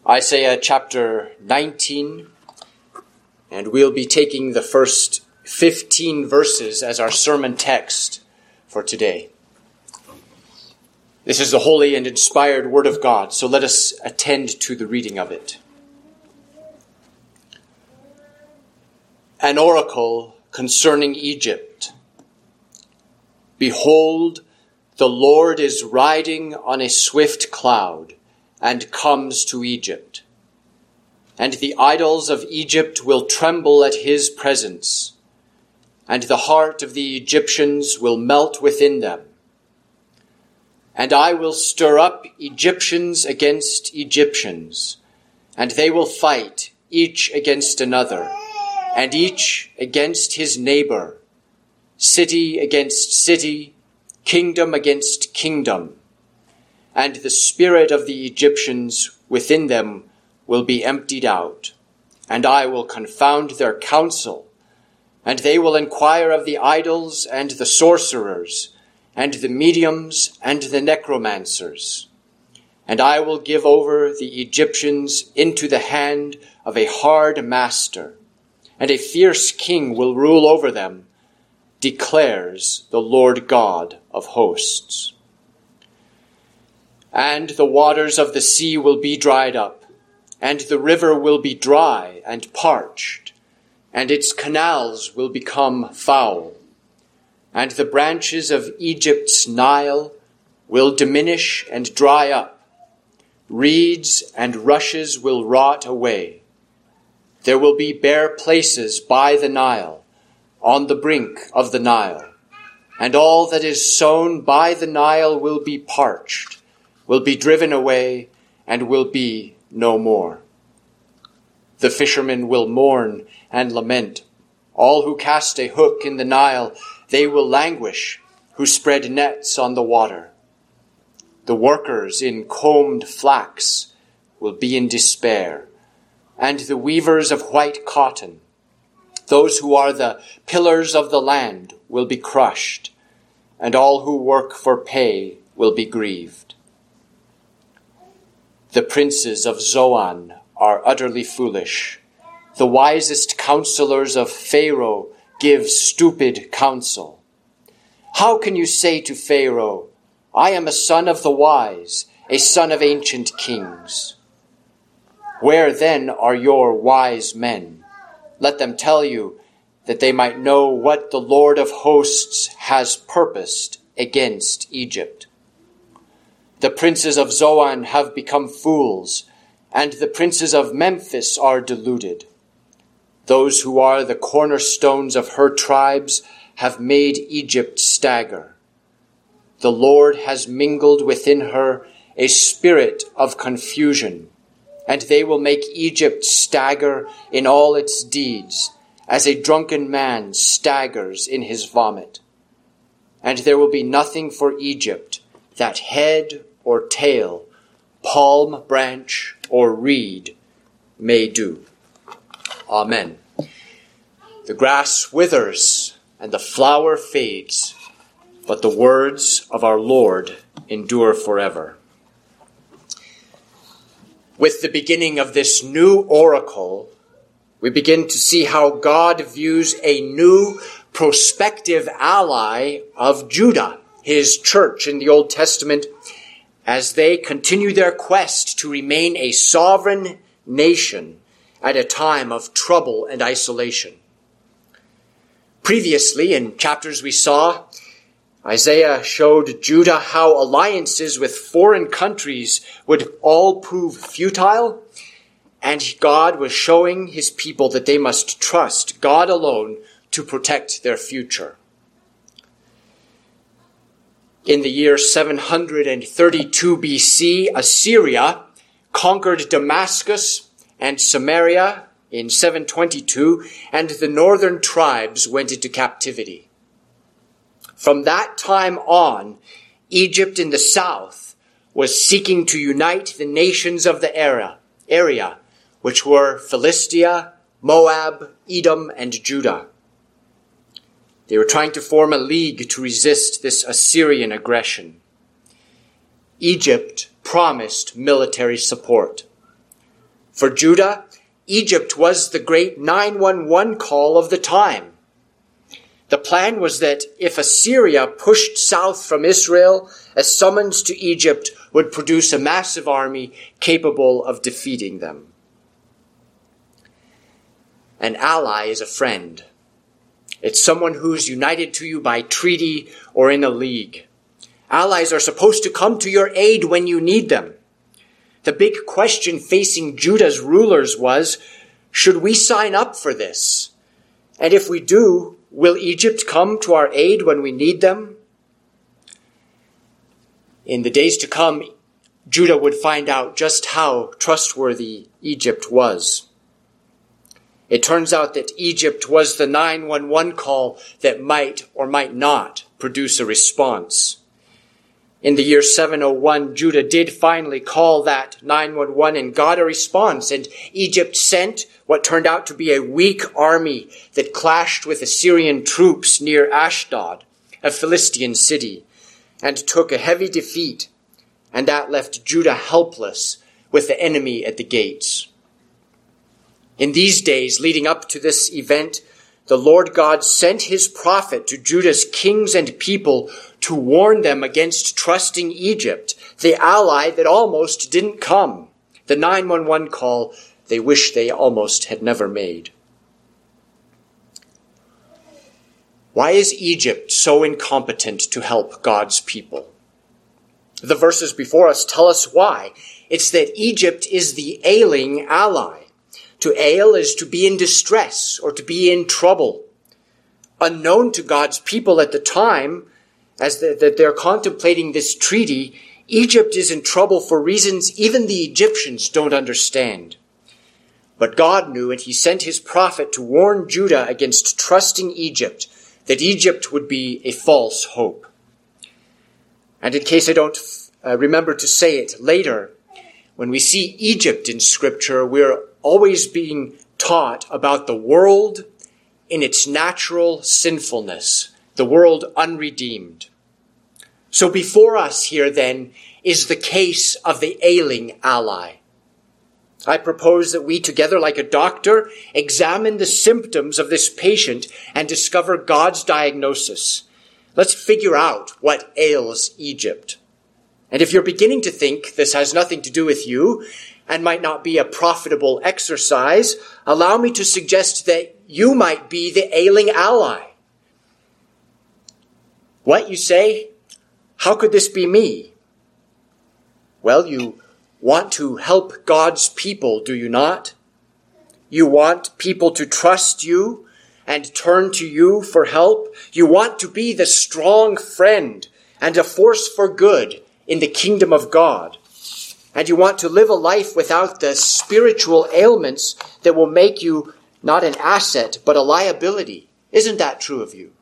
Isaiah chapter 19, and we'll be taking the first 15 verses as our sermon text for today. This is the holy and inspired word of God, so let us attend to the reading of it. An oracle concerning Egypt. Behold, the Lord is riding on a swift cloud, and comes to Egypt. And the idols of Egypt will tremble at his presence, and the heart of the Egyptians will melt within them. And I will stir up Egyptians against Egyptians, and they will fight each against another, and each against his neighbor, city against city, kingdom against kingdom. And the spirit of the Egyptians within them will be emptied out, and I will confound their counsel, and they will inquire of the idols and the sorcerers, and the mediums and the necromancers. And I will give over the Egyptians into the hand of a hard master, and a fierce king will rule over them, declares the Lord God of hosts. And the waters of the sea will be dried up, and the river will be dry and parched, and its canals will become foul. And the branches of Egypt's Nile will diminish and dry up. Reeds and rushes will rot away. There will be bare places by the Nile, on the brink of the Nile. And all that is sown by the Nile will be parched, will be driven away, and will be no more. The fishermen will mourn and lament. All who cast a hook in the Nile, they will languish, who spread nets on the water. The workers in combed flax will be in despair, and the weavers of white cotton, those who are the pillars of the land, will be crushed, and all who work for pay will be grieved. The princes of Zoan are utterly foolish. The wisest counselors of Pharaoh give stupid counsel. How can you say to Pharaoh, I am a son of the wise, a son of ancient kings? Where then are your wise men? Let them tell you, that they might know what the Lord of hosts has purposed against Egypt. The princes of Zoan have become fools, and the princes of Memphis are deluded. Those who are the cornerstones of her tribes have made Egypt stagger. The Lord has mingled within her a spirit of confusion, and they will make Egypt stagger in all its deeds, as a drunken man staggers in his vomit. And there will be nothing for Egypt that head or tail, palm branch or reed may do. Amen. The grass withers and the flower fades, but the words of our Lord endure forever. With the beginning of this new oracle, we begin to see how God views a new prospective ally of Judah, his church in the Old Testament, as they continue their quest to remain a sovereign nation at a time of trouble and isolation. Previously, in chapters we saw, Isaiah showed Judah how alliances with foreign countries would all prove futile, and God was showing his people that they must trust God alone to protect their future. In the year 732 BC, Assyria conquered Damascus and Samaria in 722, and the northern tribes went into captivity. From that time on, Egypt in the south was seeking to unite the nations of the area, which were Philistia, Moab, Edom, and Judah. They were trying to form a league to resist this Assyrian aggression. Egypt promised military support. For Judah, Egypt was the great 911 call of the time. The plan was that if Assyria pushed south from Israel, a summons to Egypt would produce a massive army capable of defeating them. An ally is a friend. It's someone who's united to you by treaty or in a league. Allies are supposed to come to your aid when you need them. The big question facing Judah's rulers was, should we sign up for this? And if we do, will Egypt come to our aid when we need them? In the days to come, Judah would find out just how trustworthy Egypt was. It turns out that Egypt was the 911 call that might or might not produce a response. In the year 701, Judah did finally call that 911 and got a response, and Egypt sent what turned out to be a weak army that clashed with Assyrian troops near Ashdod, a Philistine city, and took a heavy defeat, and that left Judah helpless with the enemy at the gates. In these days leading up to this event, the Lord God sent his prophet to Judah's kings and people to warn them against trusting Egypt, the ally that almost didn't come, the 911 call they wish they almost had never made. Why is Egypt so incompetent to help God's people? The verses before us tell us why. It's that Egypt is the ailing ally. To ail is to be in distress or to be in trouble. Unknown to God's people at the time, as that they're contemplating this treaty, Egypt is in trouble for reasons even the Egyptians don't understand. But God knew, and he sent his prophet to warn Judah against trusting Egypt, that Egypt would be a false hope. And in case I don't remember to say it later, when we see Egypt in Scripture, we're always being taught about the world in its natural sinfulness, the world unredeemed. So before us here then is the case of the ailing ally. I propose that we together, like a doctor, examine the symptoms of this patient and discover God's diagnosis. Let's figure out what ails Egypt. And if you're beginning to think this has nothing to do with you and might not be a profitable exercise, allow me to suggest that you might be the ailing ally. What, you say? How could this be me? Well, you want to help God's people, do you not? You want people to trust you and turn to you for help. You want to be the strong friend and a force for good in the kingdom of God. And you want to live a life without the spiritual ailments that will make you not an asset, but a liability. Isn't that true of you?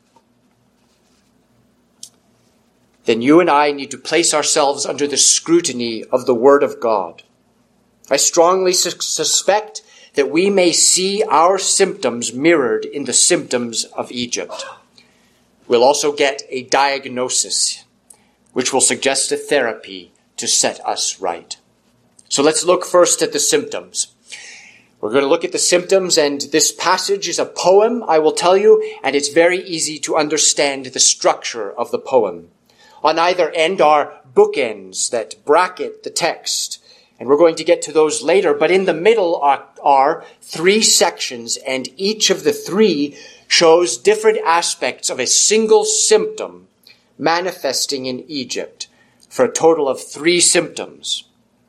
Then you and I need to place ourselves under the scrutiny of the Word of God. I strongly suspect that we may see our symptoms mirrored in the symptoms of Egypt. We'll also get a diagnosis, which will suggest a therapy to set us right. So let's look first at the symptoms. We're going to look at the symptoms, and this passage is a poem, I will tell you, and it's very easy to understand the structure of the poem. On either end are bookends that bracket the text, and we're going to get to those later, but in the middle are three sections, and each of the three shows different aspects of a single symptom manifesting in Egypt, for a total of 3 symptoms.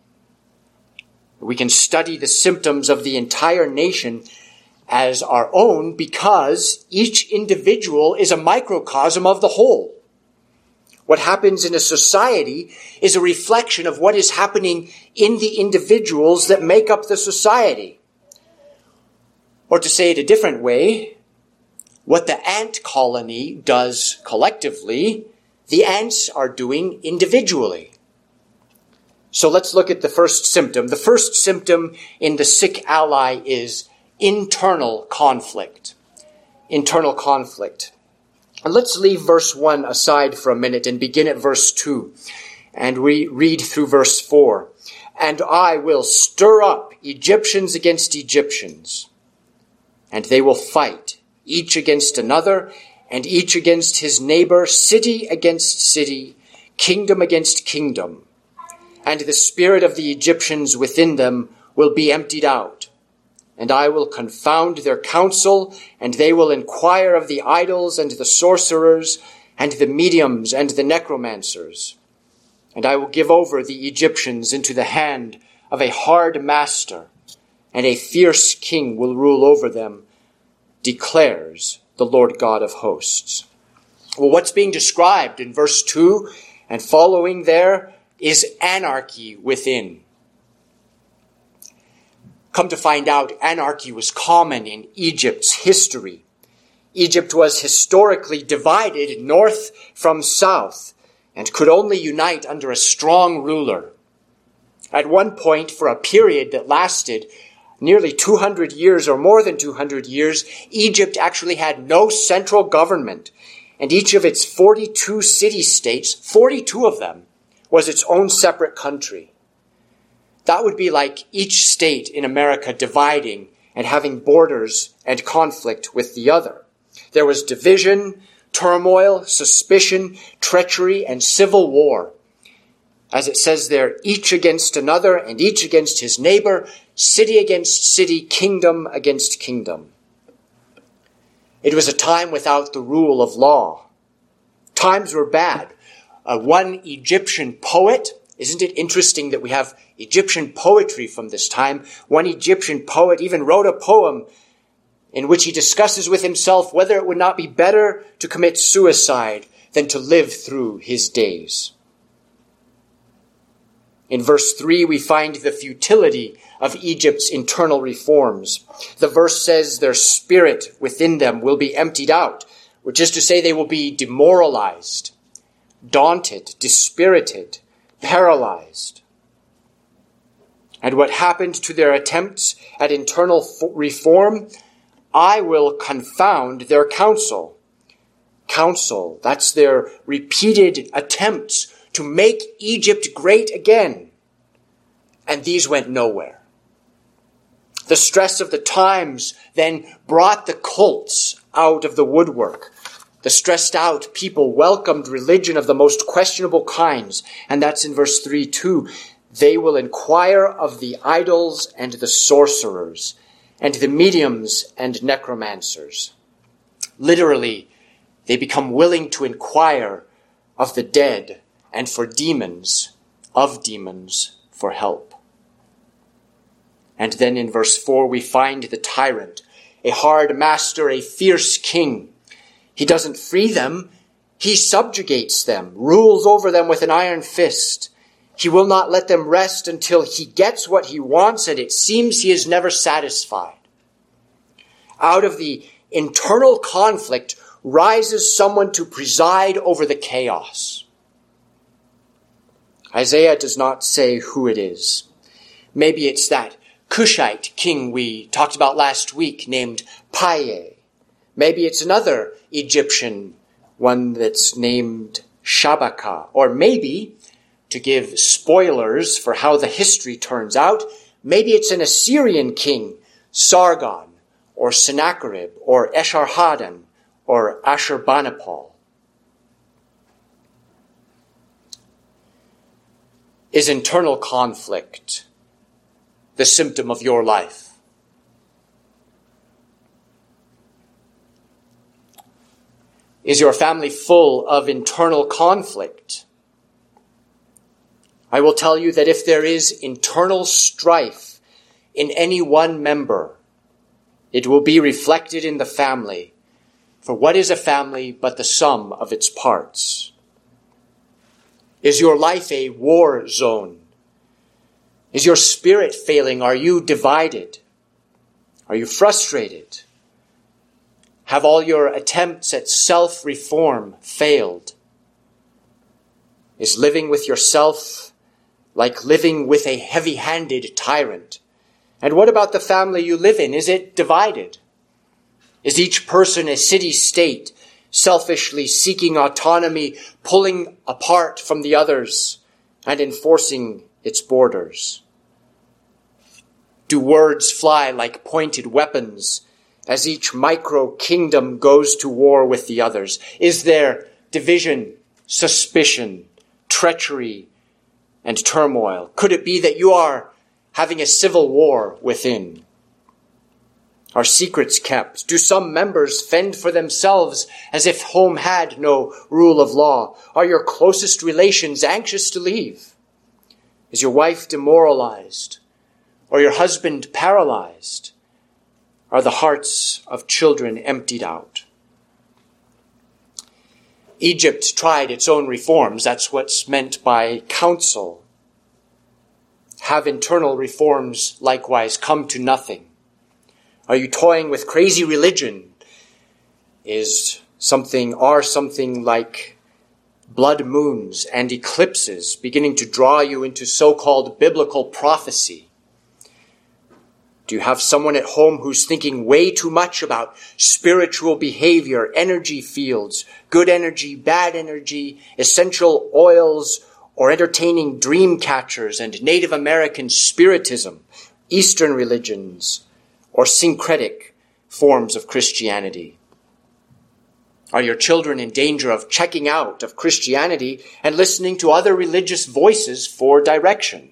We can study the symptoms of the entire nation as our own because each individual is a microcosm of the whole. What happens in a society is a reflection of what is happening in the individuals that make up the society. Or to say it a different way, what the ant colony does collectively, the ants are doing individually. So let's look at the first symptom. The first symptom in the sick ally is internal conflict. Internal conflict. And let's leave verse 1 aside for a minute and begin at verse 2. And we read through verse 4. and I will stir up Egyptians against Egyptians, and they will fight, each against another, and each against his neighbor, city against city, kingdom against kingdom. And the spirit of the Egyptians within them will be emptied out. And I will confound their counsel, and they will inquire of the idols and the sorcerers, and the mediums and the necromancers. And I will give over the Egyptians into the hand of a hard master, and a fierce king will rule over them, declares the Lord God of hosts. Well, what's being described in verse 2 and following there is anarchy within. Come to find out, anarchy was common in Egypt's history. Egypt was historically divided north from south and could only unite under a strong ruler. At one point, for a period that lasted nearly 200 years or more than 200 years, Egypt actually had no central government, and each of its 42 city-states, 42 of them, was its own separate country. That would be like each state in America dividing and having borders and conflict with the other. There was division, turmoil, suspicion, treachery, and civil war. As it says there, each against another and each against his neighbor, city against city, kingdom against kingdom. It was a time without the rule of law. Times were bad. One Egyptian poet, isn't it interesting that we have Egyptian poetry from this time? One Egyptian poet even wrote a poem in which he discusses with himself whether it would not be better to commit suicide than to live through his days. In verse 3, we find the futility of Egypt's internal reforms. The verse says their spirit within them will be emptied out, which is to say they will be demoralized, daunted, dispirited, paralyzed. And what happened to their attempts at internal reform? I will confound their counsel. Counsel, that's their repeated attempts to make Egypt great again. And these went nowhere. The stress of the times then brought the cults out of the woodwork. The stressed out people welcomed religion of the most questionable kinds. And that's in verse 3 too. They will inquire of the idols and the sorcerers and the mediums and necromancers. Literally, they become willing to inquire of the dead and for demons, of demons, for help. And then in verse 4, we find the tyrant, a hard master, a fierce king. He doesn't free them. He subjugates them, rules over them with an iron fist. He will not let them rest until he gets what he wants, and it seems he is never satisfied. Out of the internal conflict rises someone to preside over the chaos. Isaiah does not say who it is. Maybe it's that Cushite king we talked about last week named Paye. Maybe it's another Egyptian, one that's named Shabaka. Or maybe, to give spoilers for how the history turns out, maybe it's an Assyrian king, Sargon, or Sennacherib, or Esarhaddon, or Ashurbanipal. Is internal conflict the symptom of your life? Is your family full of internal conflict? I will tell you that if there is internal strife in any one member, it will be reflected in the family. For what is a family but the sum of its parts? Is your life a war zone? Is your spirit failing? Are you divided? Are you frustrated? Have all your attempts at self-reform failed? Is living with yourself like living with a heavy-handed tyrant? And what about the family you live in? Is it divided? Is each person a city-state, selfishly seeking autonomy, pulling apart from the others and enforcing its borders? Do words fly like pointed weapons as each micro-kingdom goes to war with the others? Is there division, suspicion, treachery, and turmoil? Could it be that you are having a civil war within? Are secrets kept? Do some members fend for themselves as if home had no rule of law? Are your closest relations anxious to leave? Is your wife demoralized? Or your husband paralyzed? Are the hearts of children emptied out? Egypt tried its own reforms. That's what's meant by counsel. Have internal reforms likewise come to nothing? Are you toying with crazy religion? Are something like blood moons and eclipses beginning to draw you into so-called biblical prophecy? Do you have someone at home who's thinking way too much about spiritual behavior, energy fields, good energy, bad energy, essential oils, or entertaining dream catchers and Native American spiritism, Eastern religions, or syncretic forms of Christianity? Are your children in danger of checking out of Christianity and listening to other religious voices for direction?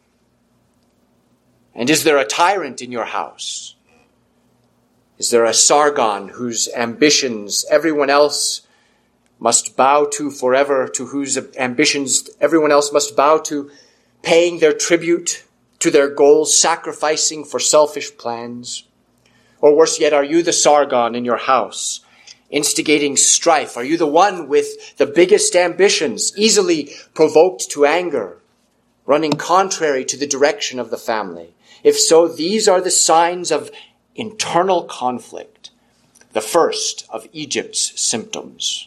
And is there a tyrant in your house? Is there a Sargon whose ambitions everyone else must bow to forever, to whose ambitions everyone else must bow to, paying their tribute to their goals, sacrificing for selfish plans? Or worse yet, are you the Sargon in your house, instigating strife? Are you the one with the biggest ambitions, easily provoked to anger, running contrary to the direction of the family? If so, these are the signs of internal conflict, the first of Egypt's symptoms.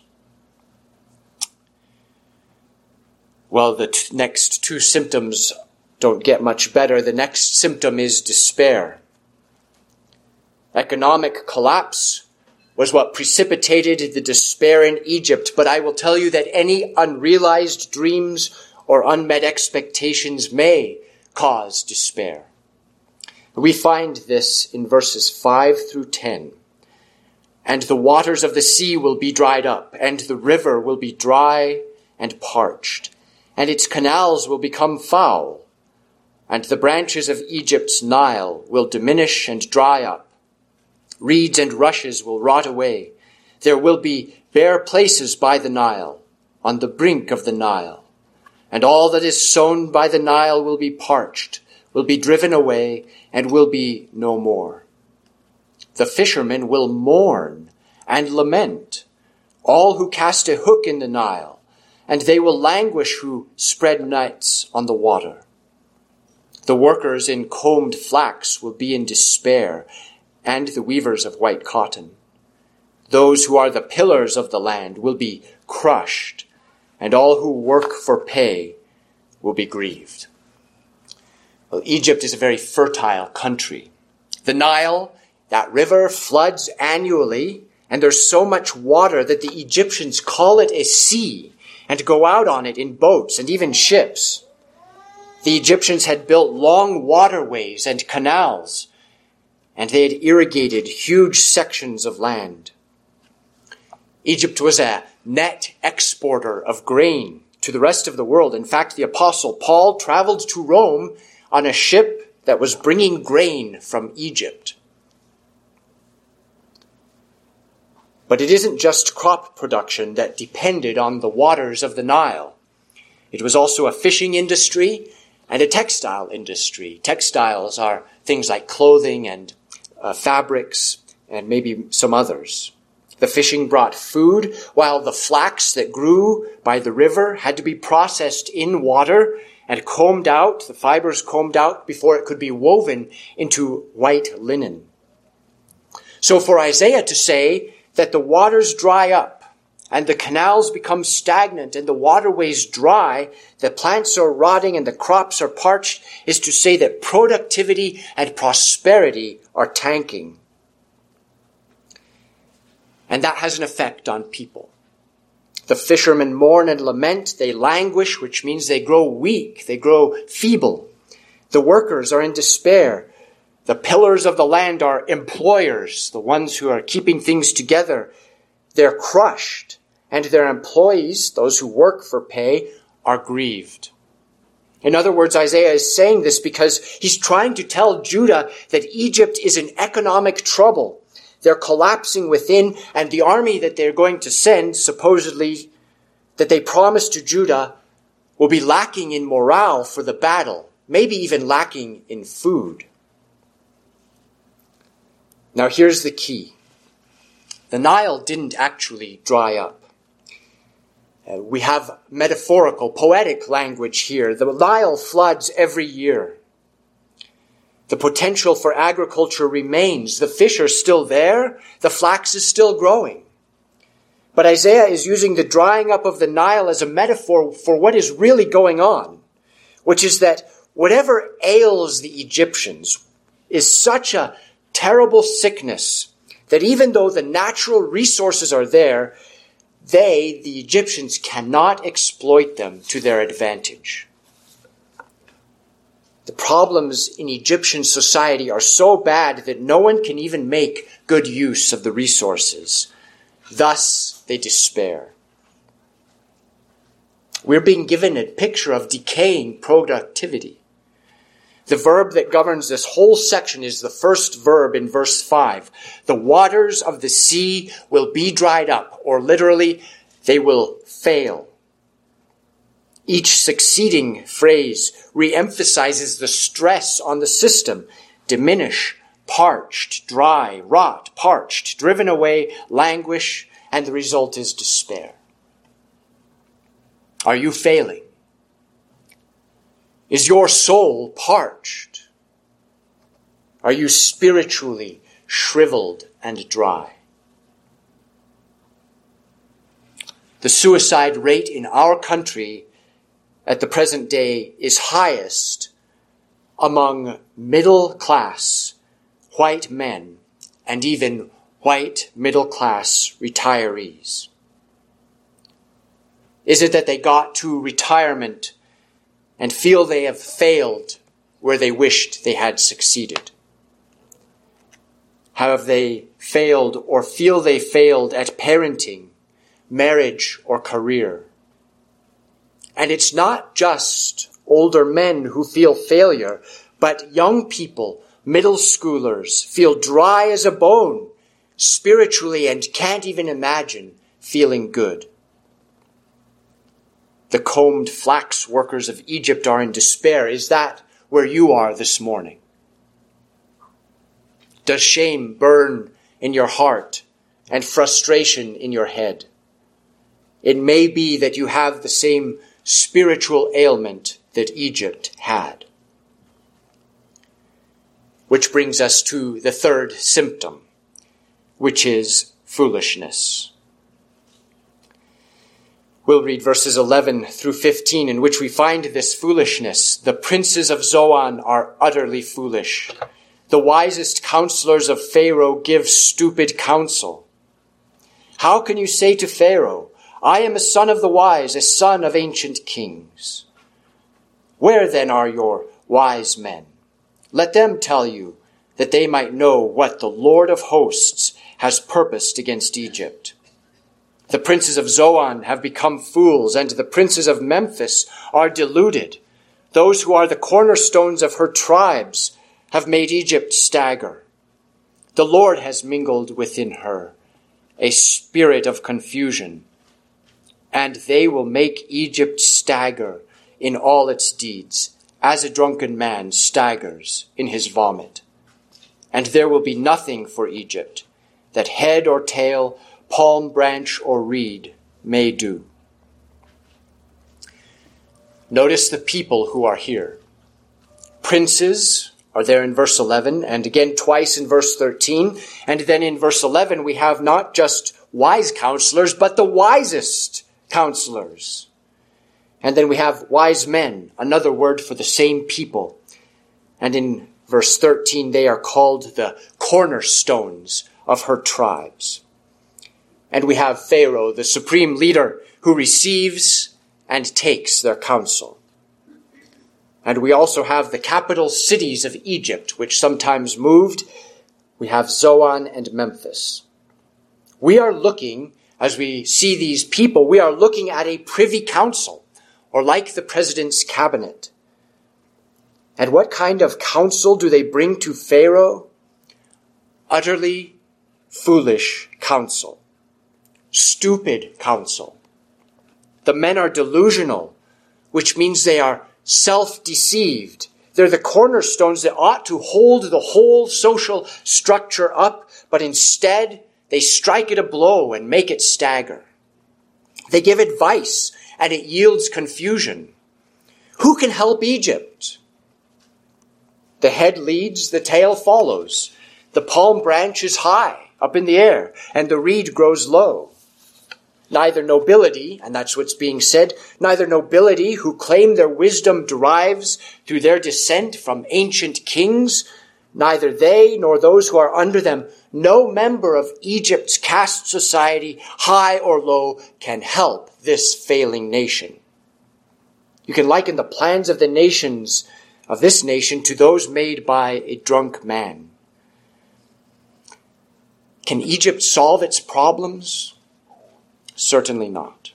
Well, the next two symptoms don't get much better. The next symptom is despair. Economic collapse was what precipitated the despair in Egypt, but I will tell you that any unrealized dreams or unmet expectations may cause despair. We find this in verses 5 through 10. And the waters of the sea will be dried up, and the river will be dry and parched, and its canals will become foul, and the branches of Egypt's Nile will diminish and dry up. Reeds and rushes will rot away. There will be bare places by the Nile, on the brink of the Nile, and all that is sown by the Nile will be parched, will be driven away, and will be no more. The fishermen will mourn and lament, all who cast a hook in the Nile, and they will languish who spread nets on the water. The workers in combed flax will be in despair, and the weavers of white cotton. Those who are the pillars of the land will be crushed, and all who work for pay will be grieved. Well, Egypt is a very fertile country. The Nile, that river, floods annually, and there's so much water that the Egyptians call it a sea and go out on it in boats and even ships. The Egyptians had built long waterways and canals, and they had irrigated huge sections of land. Egypt was a net exporter of grain to the rest of the world. In fact, the Apostle Paul traveled to Rome on a ship that was bringing grain from Egypt. But it isn't just crop production that depended on the waters of the Nile. It was also a fishing industry and a textile industry. Textiles are things like clothing and fabrics and maybe some others. The fishing brought food, while the flax that grew by the river had to be processed in water and combed out, the fibers combed out before it could be woven into white linen. So for Isaiah to say that the waters dry up and the canals become stagnant and the waterways dry, the plants are rotting and the crops are parched, is to say that productivity and prosperity are tanking. And that has an effect on people. The fishermen mourn and lament, they languish, which means they grow weak, they grow feeble. The workers are in despair. The pillars of the land are employers, the ones who are keeping things together. They're crushed, and their employees, those who work for pay, are grieved. In other words, Isaiah is saying this because he's trying to tell Judah that Egypt is in economic trouble. They're collapsing within, and the army that they're going to send, supposedly, that they promised to Judah, will be lacking in morale for the battle, maybe even lacking in food. Now here's the key. The Nile didn't actually dry up. We have metaphorical, poetic language here. The Nile floods every year. The potential for agriculture remains. The fish are still there. The flax is still growing. But Isaiah is using the drying up of the Nile as a metaphor for what is really going on, which is that whatever ails the Egyptians is such a terrible sickness that even though the natural resources are there, they, the Egyptians, cannot exploit them to their advantage. The problems in Egyptian society are so bad that no one can even make good use of the resources. Thus, they despair. We're being given a picture of decaying productivity. The verb that governs this whole section is the first verb in verse 5. The waters of the sea will be dried up, or literally, they will fail. Each succeeding phrase re-emphasizes the stress on the system. Diminish, parched, dry, rot, parched, driven away, languish, and the result is despair. Are you failing? Is your soul parched? Are you spiritually shriveled and dry? The suicide rate in our country at the present day is highest among middle-class white men and even white middle-class retirees. Is it that they got to retirement and feel they have failed where they wished they had succeeded? Have they failed or feel they failed at parenting, marriage, or career? And it's not just older men who feel failure, but young people, middle schoolers, feel dry as a bone spiritually and can't even imagine feeling good. The combed flax workers of Egypt are in despair. Is that where you are this morning? Does shame burn in your heart and frustration in your head? It may be that you have the same spiritual ailment that Egypt had. Which brings us to the third symptom, which is foolishness. We'll read verses 11 through 15, in which we find this foolishness. The princes of Zoan are utterly foolish. The wisest counselors of Pharaoh give stupid counsel. How can you say to Pharaoh, I am a son of the wise, a son of ancient kings? Where then are your wise men? Let them tell you, that they might know what the Lord of hosts has purposed against Egypt. The princes of Zoan have become fools, and the princes of Memphis are deluded. Those who are the cornerstones of her tribes have made Egypt stagger. The Lord has mingled within her a spirit of confusion, and they will make Egypt stagger in all its deeds, as a drunken man staggers in his vomit. And there will be nothing for Egypt that head or tail, palm branch or reed may do. Notice the people who are here. Princes are there in verse 11, and again twice in verse 13. And then in verse 11 we have not just wise counselors, but the wisest counselors. And then we have wise men, another word for the same people. And in verse 13 they are called the cornerstones of her tribes. And we have Pharaoh, the supreme leader, who receives and takes their counsel. And we also have the capital cities of Egypt, which sometimes moved. We have Zoan and Memphis. We are looking, as we see these people, we are looking at a privy council, or like the president's cabinet. And what kind of counsel do they bring to Pharaoh? Utterly foolish counsel. Stupid counsel. The men are delusional, which means they are self-deceived. They're the cornerstones that ought to hold the whole social structure up, but instead they strike it a blow and make it stagger. They give advice and it yields confusion. Who can help Egypt? The head leads, the tail follows. The palm branch is high, up in the air, and the reed grows low. Neither nobility, and that's what's being said, neither nobility who claim their wisdom derives through their descent from ancient kings, neither they nor those who are under them, no member of Egypt's caste society, high or low, can help this failing nation. You can liken the plans of this nation to those made by a drunk man. Can Egypt solve its problems? Certainly not.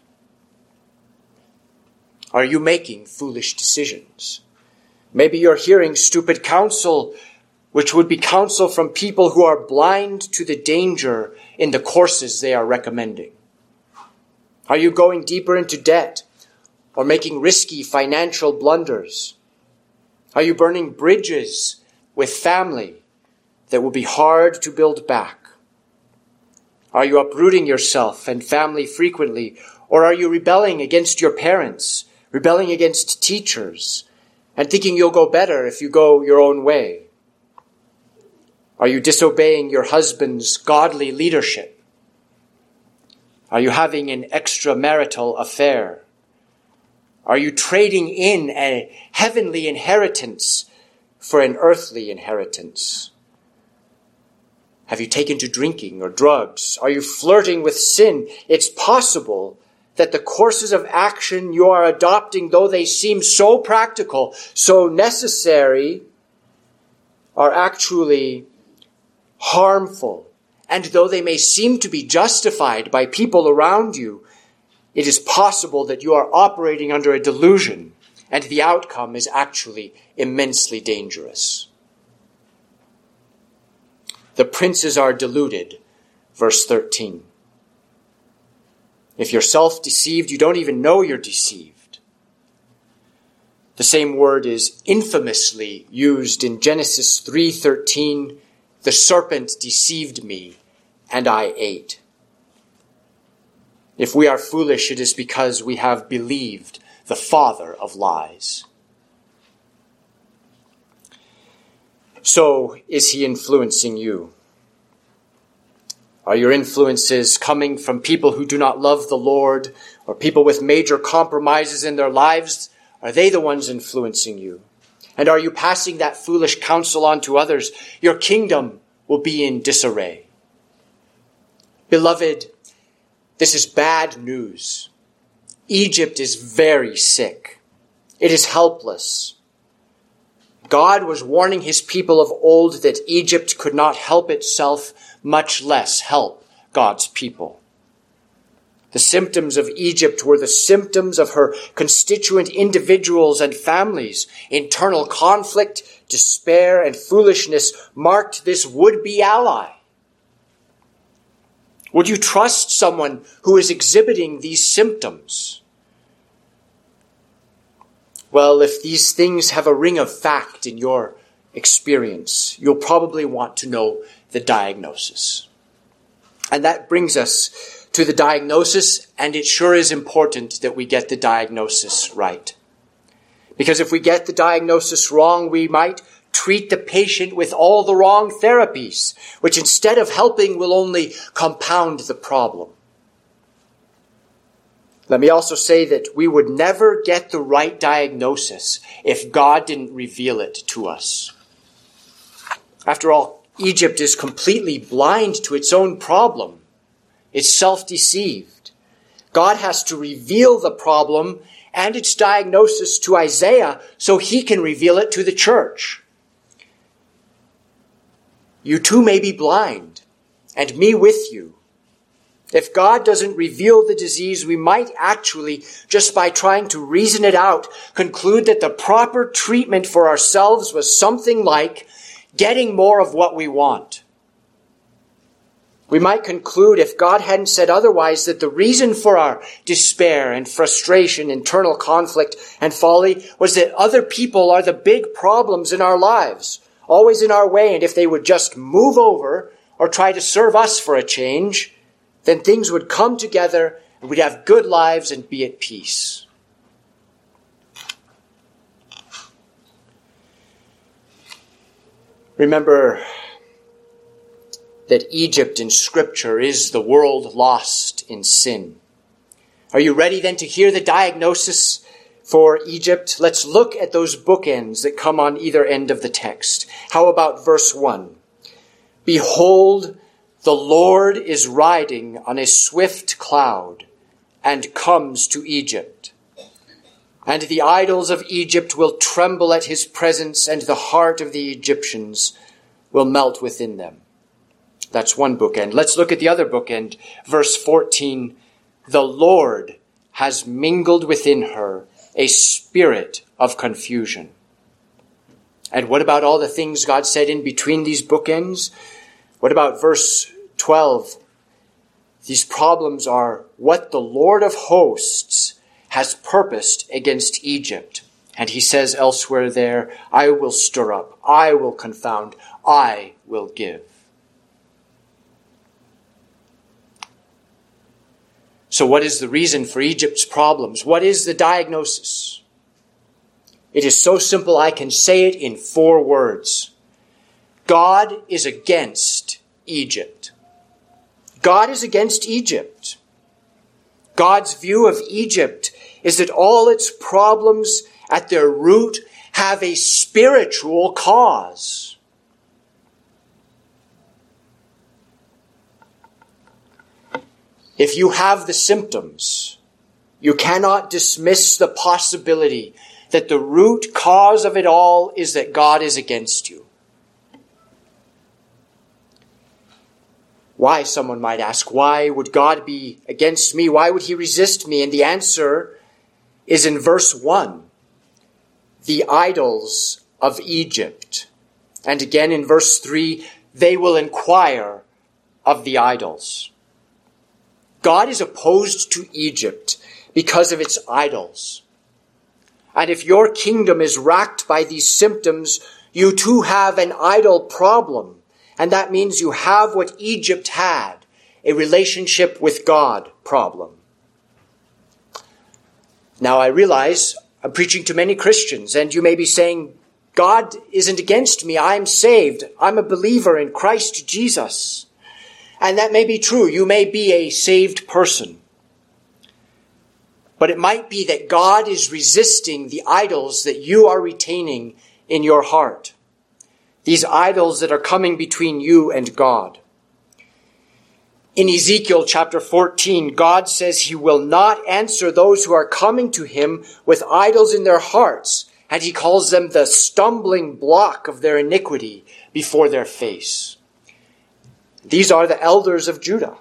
Are you making foolish decisions? Maybe you're hearing stupid counsel, which would be counsel from people who are blind to the danger in the courses they are recommending. Are you going deeper into debt or making risky financial blunders? Are you burning bridges with family that will be hard to build back? Are you uprooting yourself and family frequently? Or are you rebelling against your parents, rebelling against teachers, and thinking you'll go better if you go your own way? Are you disobeying your husband's godly leadership? Are you having an extramarital affair? Are you trading in a heavenly inheritance for an earthly inheritance? Have you taken to drinking or drugs? Are you flirting with sin? It's possible that the courses of action you are adopting, though they seem so practical, so necessary, are actually harmful. And though they may seem to be justified by people around you, it is possible that you are operating under a delusion, and the outcome is actually immensely dangerous. The princes are deluded, verse 13. If you're self-deceived, you don't even know you're deceived. The same word is infamously used in Genesis 3:13. The serpent deceived me, and I ate. If we are foolish, it is because we have believed the father of lies. So, is he influencing you? Are your influences coming from people who do not love the Lord, or people with major compromises in their lives? Are they the ones influencing you? And are you passing that foolish counsel on to others? Your kingdom will be in disarray. Beloved, this is bad news. Egypt is very sick. It is helpless. God was warning his people of old that Egypt could not help itself, much less help God's people. The symptoms of Egypt were the symptoms of her constituent individuals and families. Internal conflict, despair, and foolishness marked this would-be ally. Would you trust someone who is exhibiting these symptoms? Well, if these things have a ring of fact in your experience, you'll probably want to know the diagnosis. And that brings us to the diagnosis, and it sure is important that we get the diagnosis right. Because if we get the diagnosis wrong, we might treat the patient with all the wrong therapies, which instead of helping will only compound the problem. Let me also say that we would never get the right diagnosis if God didn't reveal it to us. After all, Egypt is completely blind to its own problem. It's self-deceived. God has to reveal the problem and its diagnosis to Isaiah so he can reveal it to the church. You too may be blind, and me with you. If God doesn't reveal the disease, we might actually, just by trying to reason it out, conclude that the proper treatment for ourselves was something like getting more of what we want. We might conclude, if God hadn't said otherwise, that the reason for our despair and frustration, internal conflict and folly was that other people are the big problems in our lives, always in our way, and if they would just move over or try to serve us for a change, then things would come together and we'd have good lives and be at peace. Remember that Egypt in Scripture is the world lost in sin. Are you ready then to hear the diagnosis for Egypt? Let's look at those bookends that come on either end of the text. How about verse 1? Behold, the Lord is riding on a swift cloud and comes to Egypt. And the idols of Egypt will tremble at his presence, and the heart of the Egyptians will melt within them. That's one bookend. Let's look at the other bookend. Verse 14, the Lord has mingled within her a spirit of confusion. And what about all the things God said in between these bookends? What about verse 12? These problems are what the Lord of hosts has purposed against Egypt. And he says elsewhere there, I will stir up, I will confound, I will give. So what is the reason for Egypt's problems? What is the diagnosis? It is so simple I can say it in 4 words. God is against Egypt. God is against Egypt. God's view of Egypt is that all its problems at their root have a spiritual cause. If you have the symptoms, you cannot dismiss the possibility that the root cause of it all is that God is against you. Why, someone might ask, why would God be against me? Why would he resist me? And the answer is in verse 1, the idols of Egypt. And again in verse 3, they will inquire of the idols. God is opposed to Egypt because of its idols. And if your kingdom is racked by these symptoms, you too have an idol problem. And that means you have what Egypt had, a relationship with God problem. Now I realize I'm preaching to many Christians, and you may be saying, God isn't against me. I'm saved. I'm a believer in Christ Jesus. And that may be true. You may be a saved person. But it might be that God is resisting the idols that you are retaining in your heart. These idols that are coming between you and God. In Ezekiel chapter 14, God says he will not answer those who are coming to him with idols in their hearts, and he calls them the stumbling block of their iniquity before their face. These are the elders of Judah.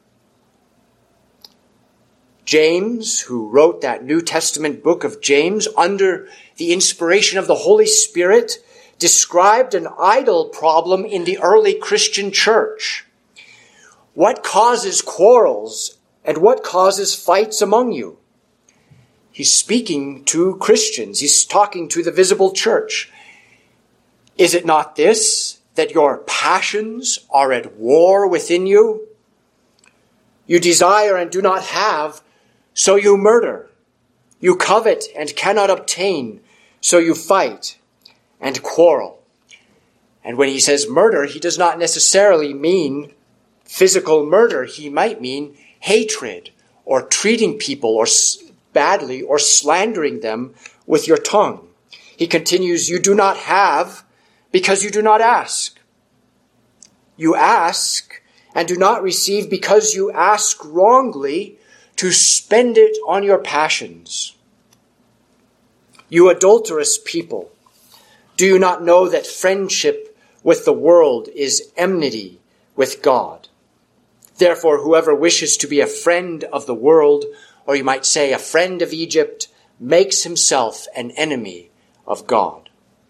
James, who wrote that New Testament book of James under the inspiration of the Holy Spirit, described an idol problem in the early Christian church. What causes quarrels and what causes fights among you? He's speaking to Christians. He's talking to the visible church. Is it not this, that your passions are at war within you? You desire and do not have, so you murder. You covet and cannot obtain, so you fight and quarrel. And when he says murder, he does not necessarily mean physical murder. He might mean hatred or treating people or badly or slandering them with your tongue. He continues, you do not have because you do not ask. You ask and do not receive because you ask wrongly to spend it on your passions. You adulterous people, do you not know that friendship with the world is enmity with God? Therefore, whoever wishes to be a friend of the world, or you might say a friend of Egypt, makes himself an enemy of God.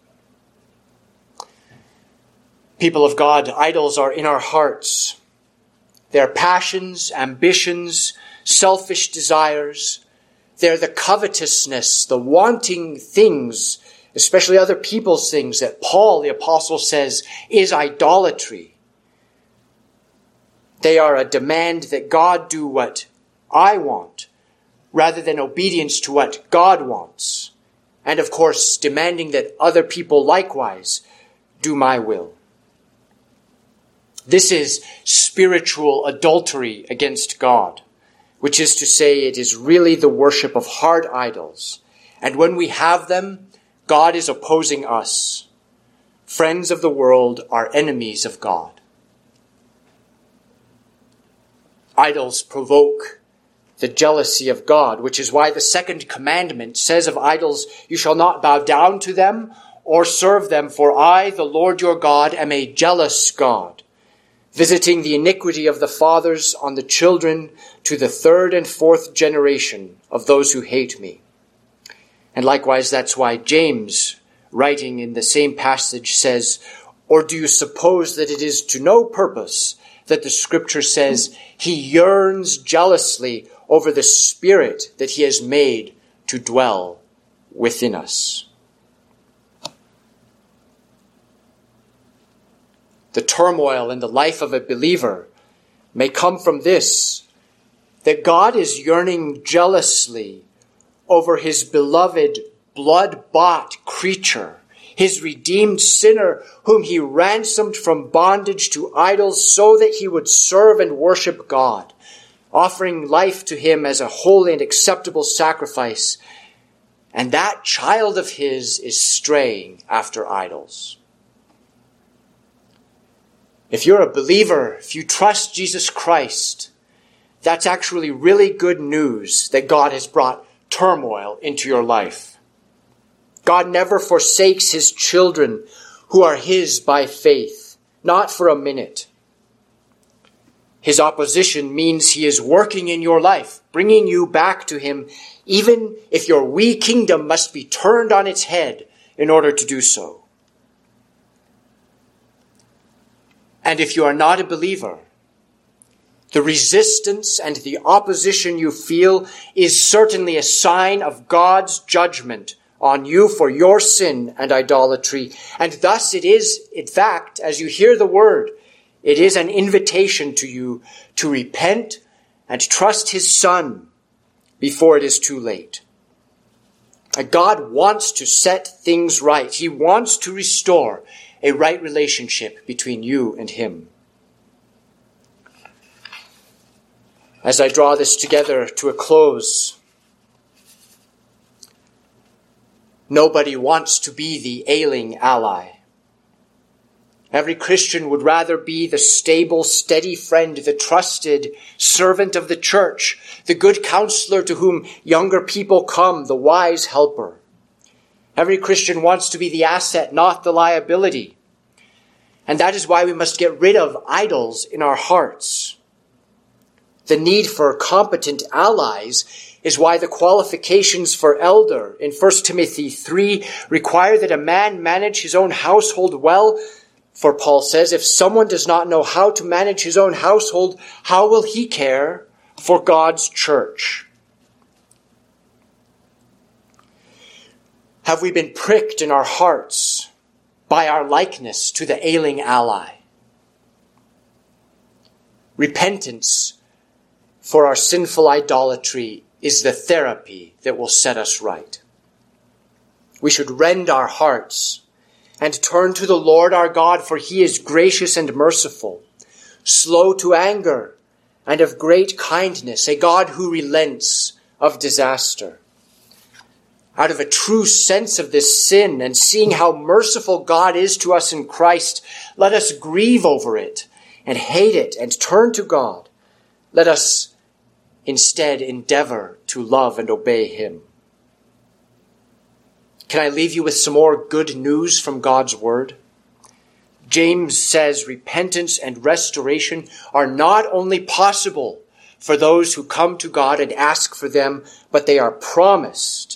People of God, idols are in our hearts. They're passions, ambitions, selfish desires. They're the covetousness, the wanting things, especially other people's things, that Paul the apostle says is idolatry. They are a demand that God do what I want, rather than obedience to what God wants. And of course, demanding that other people likewise do my will. This is spiritual adultery against God, which is to say it is really the worship of hard idols. And when we have them, God is opposing us. Friends of the world are enemies of God. Idols provoke the jealousy of God, which is why the second commandment says of idols, you shall not bow down to them or serve them, for I, the Lord your God, am a jealous God, visiting the iniquity of the fathers on the children to the third and fourth generation of those who hate me. And likewise, that's why James, writing in the same passage, says, or do you suppose that it is to no purpose that the scripture says he yearns jealously over the Spirit that he has made to dwell within us? The turmoil in the life of a believer may come from this, that God is yearning jealously over his beloved, blood-bought creature, his redeemed sinner whom he ransomed from bondage to idols so that he would serve and worship God, offering life to him as a holy and acceptable sacrifice. And that child of his is straying after idols. If you're a believer, if you trust Jesus Christ, that's actually really good news that God has brought turmoil into your life. God never forsakes his children who are his by faith, not for a minute. His opposition means he is working in your life, bringing you back to him, even if your wee kingdom must be turned on its head in order to do so. And if you are not a believer, the resistance and the opposition you feel is certainly a sign of God's judgment on you for your sin and idolatry. And thus it is, in fact, as you hear the word, it is an invitation to you to repent and trust his Son before it is too late. God wants to set things right. He wants to restore a right relationship between you and him. As I draw this together to a close, nobody wants to be the ailing ally. Every Christian would rather be the stable, steady friend, the trusted servant of the church, the good counselor to whom younger people come, the wise helper. Every Christian wants to be the asset, not the liability. And that is why we must get rid of idols in our hearts. The need for competent allies is why the qualifications for elder in 1 Timothy 3 require that a man manage his own household well. For Paul says, if someone does not know how to manage his own household, how will he care for God's church? Have we been pricked in our hearts by our likeness to the ailing ally? Repentance for our sinful idolatry is the therapy that will set us right. We should rend our hearts and turn to the Lord our God, for he is gracious and merciful, slow to anger, and of great kindness, a God who relents of disaster. Out of a true sense of this sin and seeing how merciful God is to us in Christ, let us grieve over it and hate it and turn to God. Let us instead endeavor to love and obey him. Can I leave you with some more good news from God's word? James says repentance and restoration are not only possible for those who come to God and ask for them, but they are promised.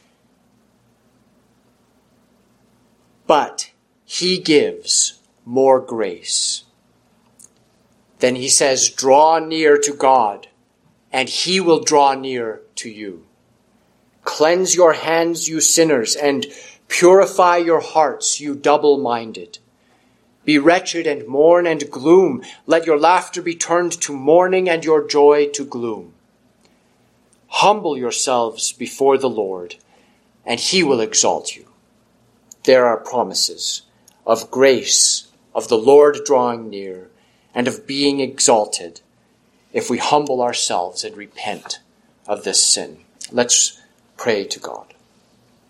But he gives more grace. Then he says, draw near to God, and he will draw near to you. Cleanse your hands, you sinners, and purify your hearts, you double-minded. Be wretched and mourn and gloom. Let your laughter be turned to mourning and your joy to gloom. Humble yourselves before the Lord, and he will exalt you. There are promises of grace, of the Lord drawing near, and of being exalted if we humble ourselves and repent of this sin. Let's pray to God.